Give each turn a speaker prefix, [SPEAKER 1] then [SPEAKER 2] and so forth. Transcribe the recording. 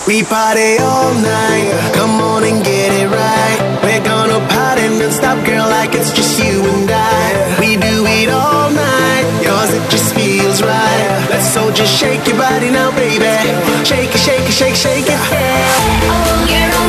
[SPEAKER 1] We party all night, come on and get it right. We're gonna party non-stop, girl, like it's just you and I. We do it all night, cause it just feels right. Let's all just shake your body now, baby. Shake it, shake it, shake, shake it, yeah.
[SPEAKER 2] Oh, you're